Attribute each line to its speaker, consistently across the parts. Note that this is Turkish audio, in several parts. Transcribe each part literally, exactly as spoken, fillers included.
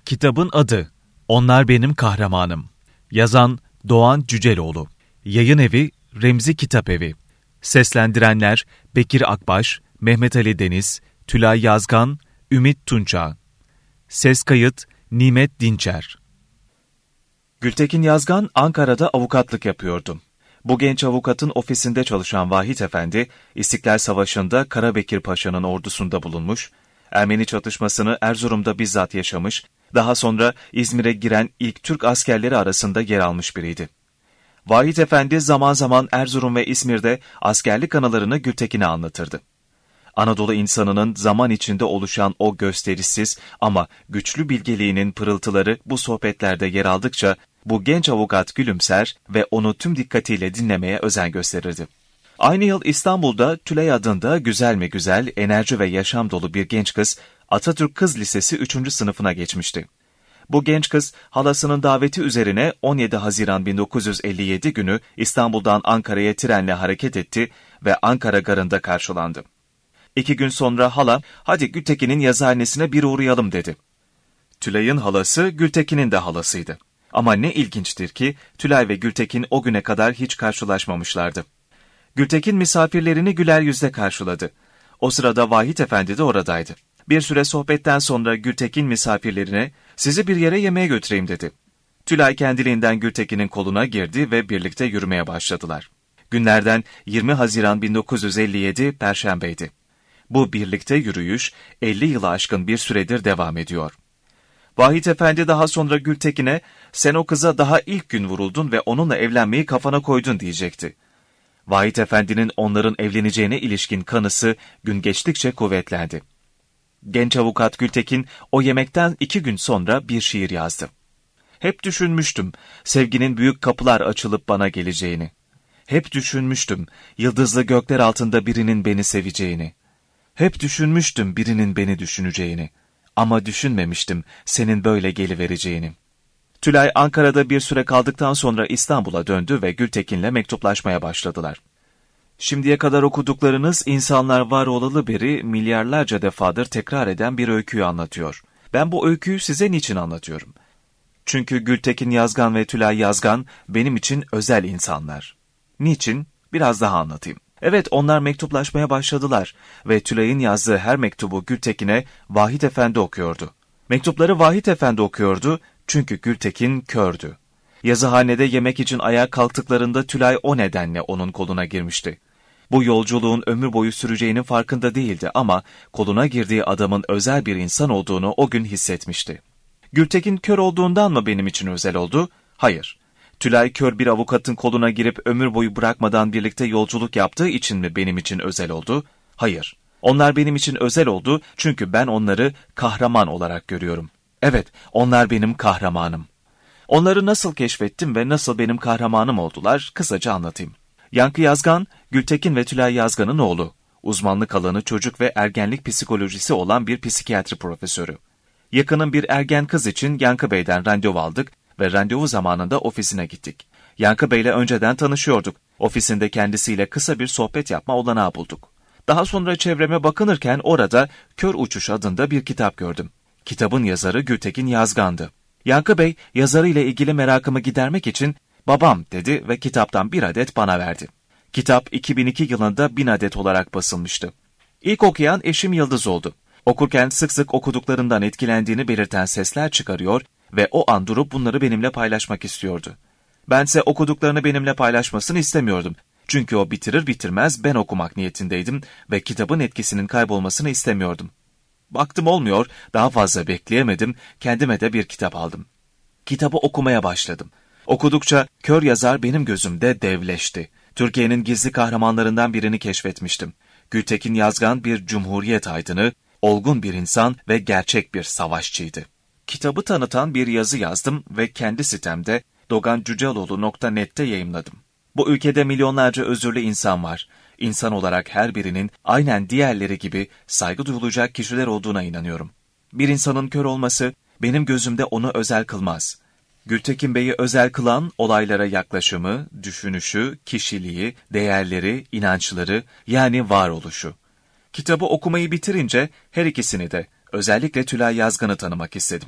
Speaker 1: Kitabın adı Onlar Benim Kahramanım. Yazan Doğan Cüceloğlu. Yayın evi Remzi Kitapevi. Seslendirenler Bekir Akbaş, Mehmet Ali Deniz, Tülay Yazgan, Ümit Tunça. Ses kayıt Nimet Dinçer. Gültekin Yazgan Ankara'da avukatlık yapıyordu. Bu genç avukatın ofisinde çalışan Vahit Efendi, İstiklal Savaşı'nda Karabekir Paşa'nın ordusunda bulunmuş, Ermeni çatışmasını Erzurum'da bizzat yaşamış, daha sonra İzmir'e giren ilk Türk askerleri arasında yer almış biriydi. Vahit Efendi zaman zaman Erzurum ve İzmir'de askerlik anılarını Gültekin'e anlatırdı. Anadolu insanının zaman içinde oluşan o gösterişsiz ama güçlü bilgeliğinin pırıltıları bu sohbetlerde yer aldıkça bu genç avukat gülümser ve onu tüm dikkatiyle dinlemeye özen gösterirdi. Aynı yıl İstanbul'da Tülay adında güzel mi güzel, enerji ve yaşam dolu bir genç kız Atatürk Kız Lisesi üçüncü sınıfına geçmişti. Bu genç kız halasının daveti üzerine on yedi Haziran bin dokuz yüz elli yedi günü İstanbul'dan Ankara'ya trenle hareket etti ve Ankara garında karşılandı. İki gün sonra hala, "Hadi Gültekin'in yazıhanesine bir uğrayalım" dedi. Tülay'ın halası Gültekin'in de halasıydı. Ama ne ilginçtir ki Tülay ve Gültekin o güne kadar hiç karşılaşmamışlardı. Gültekin misafirlerini güler yüzle karşıladı. O sırada Vahit Efendi de oradaydı. Bir süre sohbetten sonra Gültekin misafirlerine "Sizi bir yere yemeğe götüreyim" dedi. Tülay kendiliğinden Gültekin'in koluna girdi ve birlikte yürümeye başladılar. Günlerden yirmi Haziran bin dokuz yüz elli yedi Perşembeydi. Bu birlikte yürüyüş elli yılı aşkın bir süredir devam ediyor. Vahit Efendi daha sonra Gültekin'e "Sen o kıza daha ilk gün vuruldun ve onunla evlenmeyi kafana koydun" diyecekti. Vahit Efendi'nin onların evleneceğine ilişkin kanısı gün geçtikçe kuvvetlendi. Genç avukat Gültekin o yemekten iki gün sonra bir şiir yazdı. "Hep düşünmüştüm sevginin büyük kapılar açılıp bana geleceğini. Hep düşünmüştüm yıldızlı gökler altında birinin beni seveceğini. Hep düşünmüştüm birinin beni düşüneceğini. Ama düşünmemiştim senin böyle gelivereceğini." Tülay Ankara'da bir süre kaldıktan sonra İstanbul'a döndü ve Gültekin'le mektuplaşmaya başladılar. Şimdiye kadar okuduklarınız insanlar var olalı beri milyarlarca defadır tekrar eden bir öyküyü anlatıyor. Ben bu öyküyü size niçin anlatıyorum? Çünkü Gültekin Yazgan ve Tülay Yazgan benim için özel insanlar. Niçin? Biraz daha anlatayım. Evet, onlar mektuplaşmaya başladılar ve Tülay'ın yazdığı her mektubu Gültekin'e Vahit Efendi okuyordu. Mektupları Vahit Efendi okuyordu çünkü Gültekin kördü. Yazıhanede yemek için ayağa kalktıklarında Tülay o nedenle onun koluna girmişti. Bu yolculuğun ömür boyu süreceğinin farkında değildi ama koluna girdiği adamın özel bir insan olduğunu o gün hissetmişti. Gültekin kör olduğundan mı benim için özel oldu? Hayır. Tülay kör bir avukatın koluna girip ömür boyu bırakmadan birlikte yolculuk yaptığı için mi benim için özel oldu? Hayır. Onlar benim için özel oldu çünkü ben onları kahraman olarak görüyorum. Evet, onlar benim kahramanım. Onları nasıl keşfettim ve nasıl benim kahramanım oldular, kısaca anlatayım. Yankı Yazgan, Gültekin ve Tülay Yazgan'ın oğlu. Uzmanlık alanı çocuk ve ergenlik psikolojisi olan bir psikiyatri profesörü. Yakının bir ergen kız için Yankı Bey'den randevu aldık ve randevu zamanında ofisine gittik. Yankı Bey'le önceden tanışıyorduk. Ofisinde kendisiyle kısa bir sohbet yapma olanağı bulduk. Daha sonra çevreme bakınırken orada Kör Uçuş adında bir kitap gördüm. Kitabın yazarı Gültekin Yazgan'dı. Yankı Bey, yazarıyla ilgili merakımı gidermek için "Babam" dedi ve kitaptan bir adet bana verdi. Kitap iki bin iki yılında bin adet olarak basılmıştı. İlk okuyan eşim Yıldız oldu. Okurken sık sık okuduklarından etkilendiğini belirten sesler çıkarıyor ve o an durup bunları benimle paylaşmak istiyordu. Bense okuduklarını benimle paylaşmasını istemiyordum. Çünkü o bitirir bitirmez ben okumak niyetindeydim ve kitabın etkisinin kaybolmasını istemiyordum. Baktım olmuyor, daha fazla bekleyemedim, kendime de bir kitap aldım. Kitabı okumaya başladım. Okudukça kör yazar benim gözümde devleşti. Türkiye'nin gizli kahramanlarından birini keşfetmiştim. Gültekin Yazgan bir cumhuriyet aydını, olgun bir insan ve gerçek bir savaşçıydı. Kitabı tanıtan bir yazı yazdım ve kendi sitemde dogan cüceloğlu nokta net'te yayımladım. Bu ülkede milyonlarca özürlü insan var. İnsan olarak her birinin aynen diğerleri gibi saygı duyulacak kişiler olduğuna inanıyorum. Bir insanın kör olması benim gözümde onu özel kılmaz. Gültekin Bey'i özel kılan olaylara yaklaşımı, düşünüşü, kişiliği, değerleri, inançları yani varoluşu. Kitabı okumayı bitirince her ikisini de özellikle Tülay Yazgan'ı tanımak istedim.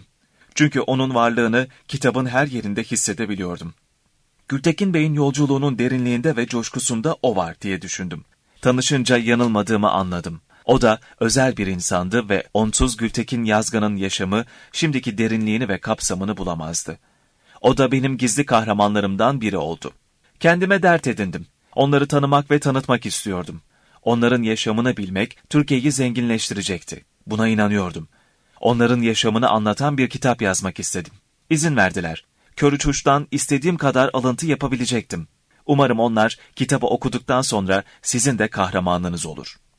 Speaker 1: Çünkü onun varlığını kitabın her yerinde hissedebiliyordum. Gültekin Bey'in yolculuğunun derinliğinde ve coşkusunda o var diye düşündüm. Tanışınca yanılmadığımı anladım. O da özel bir insandı ve onsuz Gültekin Yazgan'ın yaşamı şimdiki derinliğini ve kapsamını bulamazdı. O da benim gizli kahramanlarımdan biri oldu. Kendime dert edindim. Onları tanımak ve tanıtmak istiyordum. Onların yaşamını bilmek Türkiye'yi zenginleştirecekti. Buna inanıyordum. Onların yaşamını anlatan bir kitap yazmak istedim. İzin verdiler. Kör uçuştan istediğim kadar alıntı yapabilecektim. Umarım onlar kitabı okuduktan sonra sizin de kahramanınız olur.